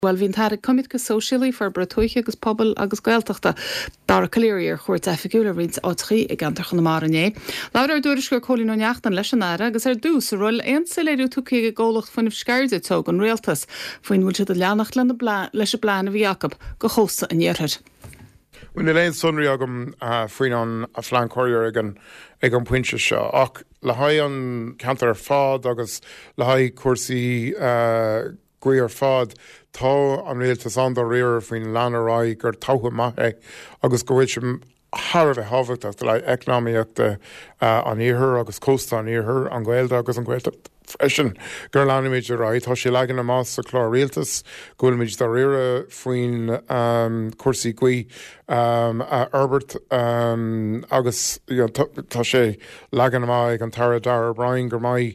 Well, hín tar cumid go socialaí for bratuiche agus pobl agus gaeltachta dar caléir chuirt effigiúla rids átrí I gantar chun mar ané. Laura dúris go cholín neachtan leis an ara agus dús roll ein seléú tuki go ggólacht fan scairde tog an réaltas faoin bhfuil siad a leannach leis a bláin a bhí Jacob go chósta an dhearthir. When the lane sunri agam free on a flank courier again puinche seo ach le haid an cantar fád agus le haid cuasaí guir fád tá an réaltas an do réir faoin leanará gur tácha maithe agus go bhfuil sem Har bheith hafacht le economiíochta an íthir agus cósta an íthir an Gaelta agus an Gaelta freisin gur leanimiid a ráid tá sé legan na más a chlár réaltas gofuilimiid do réire faoin cuasaí guí Herbert agus tá sé legan na ag an tara dar Brian gur mai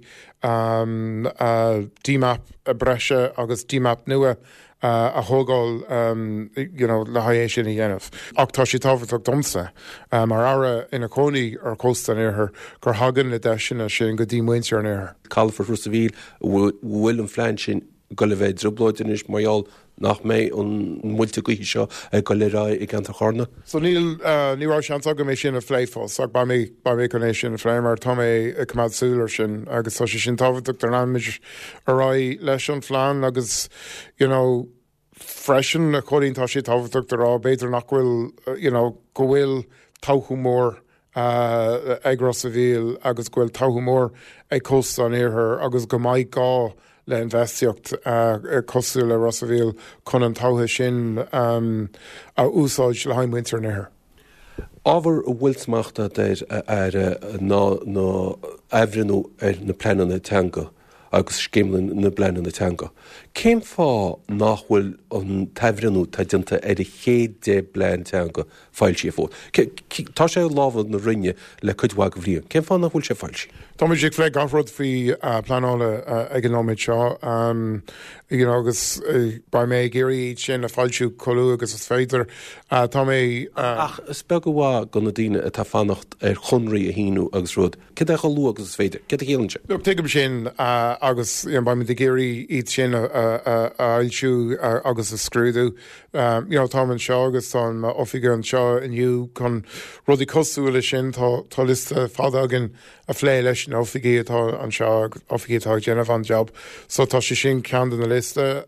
DMAP breise agus DMAP nua a hógáil le haéis sin I dhéanamh. Ach tá sí táhaach domsa mar ara ina cónaí ar cósta an éair gur hagan le deisina sin go dtí muintear an éair. Calfar Rusavíl bhfuil an flein sin go le bheith drobláidinis maiall nach mé an muilte go seo go le rá I gan chorna. So níl sean aga mé sin a phléifás ag ba mé connééis sin a phléimar tá mé cumad súlar sin agus tá sé sin táhaach ar animiid a rá leis an phláán agus freisin a choín tá sé táhaach rá beidir nach bhfuil go bhfuil táchú mór ag Rusavíl agus go bhfuil táchú mór ag cósta an éair agus go maiid gá le investiocht cosú le Rusavíl chun an táithe sin a úsáid le haim winter néair. Ábhar bhfuilsmachta déir ar ná ehrinú ar na plean na teanga agus scéimlinn na blean na teanga. Céim fá nachhfuil an taimhrinú tá dinta ar a chéad de blean teanga fáil sí fód. Tá sé lábhad na rinne le chuidhhaag bhríon. Céim fá nachhfuil sé fáil sí? Tá mé sé lé gafrod fhí planála ag an nóid seo agus ba mé géirí sin a fáilisiú choú agus is féidir tá mé ach spe go bhá go na dtíine a tá fannacht ar chunraí a híú agus rud. Cé a lú agus is féidir? Cé a chéanse? Lu tuigem sin agus ba mé de géirí iad sin ailisiú agus a scrúdú. Tá an seo agus tá ofiige an seo inniu chun rudí cosú le sin tá lista fádagan a phlé leis an ofiige atá an seo ofiige tá déanamh an job. So tá sé sin cean na lista.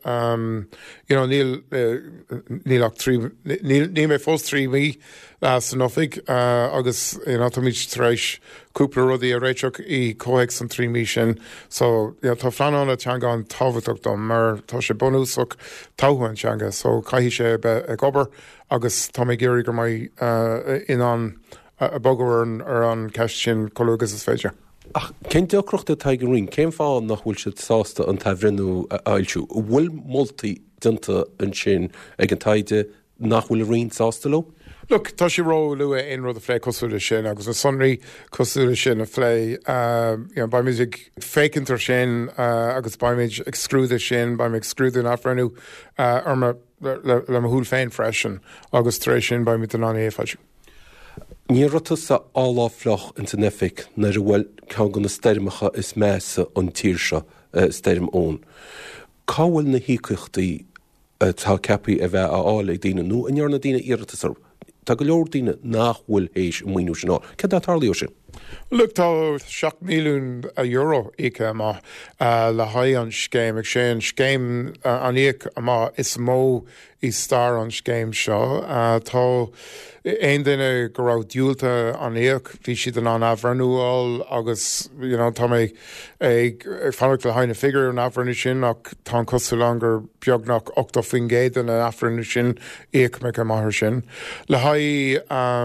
Ní mé fós trí mí san ofiig agus tá míid treéis cúpla rudaí a réiteach I cóhéic san 3 mí sin. So tá flaanna teanga an táhaach dom mar tá sé bonúsach táhain teanga, so caihí sé ag obair agus tá mé géirí gur mai in an a bogar ar an ceist sin choúgus is féidir. Ach, cén deocrochta taigen ring, céim fá nach bhfuil siad sásta an taimhrinú ailsiú. Bhfuil moltaí dinta an sin ag an taide nach bhfuil a rion sásta lo? Look, tá sé ró lua in rud a phlé cosúla sin agus a sonraí cosúla sin a phlé ba mé fécintar sin agus ba méid ag scrúda sin, ba méid scrúda an afranú arma le húil féin freisin agus taréis sin ba mé an an éfaisiú. Ní rota sa áláfloch in Tenerife na bhfuil ceann go na steirimecha is measa an tír seo steirim ón. Cáhfuil na hícuchtaí tá cepaí a bheith ála ag daine nó an dhearna daine iarratasar. Tá go leor daine nachhfuil hééis muoinú sin á. Cé dá tarlaío sin? Look, tá 7 milliún euro ike má le haid an scéim ag sé an scéim an íoc má is mó I star an scéim seo. Tá ein duine go rah diúlta an íoc bhí siad an afranúáil agus tá mé ag fannacht le haine figur an afranú sin ach tá cosú langur beagnach 8 fingéad an afranú sin íoc me go maithir sin. Le haid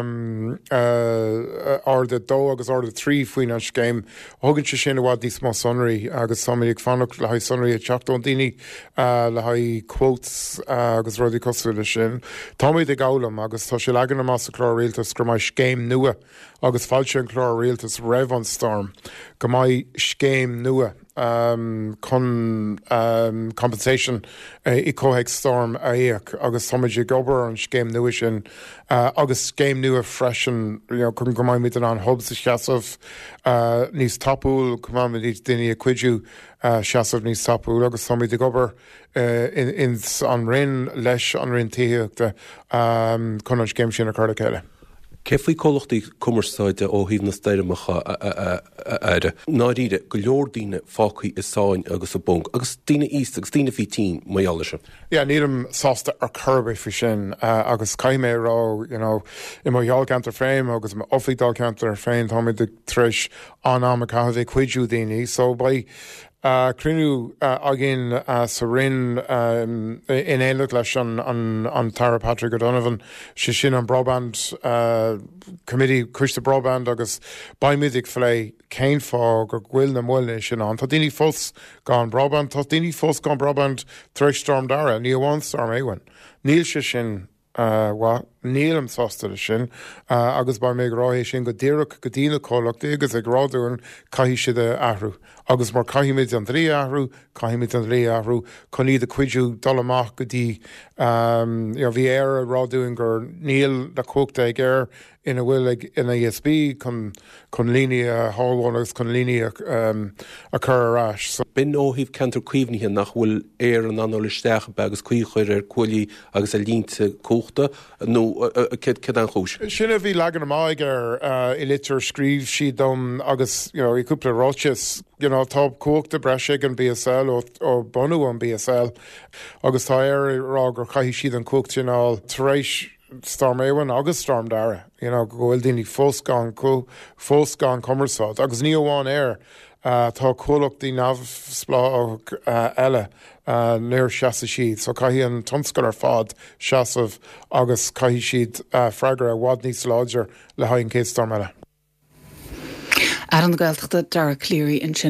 arda 2 agus arda 3 faoin an scéim thugann se sin bhád níos má sonraí agus tá ag fannacht le haid sonraí a teachtain daoine le haid quotes agus rudí cosúla sin. Tá muid ag gálam agus tá sé legan na más a chlár réaltas gur mai scéim nua agus fáilte an chlár réaltas raibh an storm go mai scéim nua chun compensation I cóhéag storm a éach agus thoidir gobar an scéim nua sin agus scéim nua freisin chun go maiid an hub sa seasamh níos tapúil cumid daine a cuiidú seasamh níos tapúil agus thoid gobar an rinn leis an rinn tííochta chun an scéim sin a chuir chéile. Ke faoi cholachtaí cumarsáide ó híomh na steireacha aire. Náíre go leordíine fácaí is sáin agus a bung, agus tíine íst agus tíine fhí tí maiála se. Ja, nílam sásta ar churbeh fi sin agus caiimé rá I maiall cantar féim agus ma offiigdal cantar féin thoid de tris anam a caiheh cuiidú daoine, so ba crinú agin sa rinn in éile leis an Tara Patrick O'Donovan si sin an Brabant committee cuiste Brabant agus baimidig flé céin fá gur ghfuil na muilne sin an. Tá daoine fós gan Brabant, tá daoine fós gan Brabant treéis storm dara, ní bháin storm éhain. Níl se sin níl am sásta sin agus ba méid ráéis sin go ddíireach go dtíine cólacht agus ag ráúin caihí siad ahrú. Agus mar caiimiid an drí ahrú, caiimiid an drí ahrú, chun iad a cuiidú dul amach go dtí bhí air a ráúin gur níl na cóta ag air ina bhfuil ina ESB chun líine háháin agus chun líine a chur arás. Bin óhíh cantar cuimhníthe nach bhfuil éar an anolisteach agus cuichuir ar cuilí agus a línta cóchta nó ced an chúis. Sinna bhí legan amáig ar I litir scríb si dom agus I cúpla ráis tá cóachta breise an BSL ó bonú an BSL agus tá air rá gur chaihí siad an cóachtainál taréis storm éhain agus storm dara. Go bhfuil daoine fós gan commerceáid agus ní amháin air tá cólachtaí nabhsplá eile nuair seasa siad, so caihí an tomscoil ar fád seasamh agus caihí siad freigar a bhád níos láidir le haidh an céad storm eile. Ar an Gaeltachta Dara Cleary in sin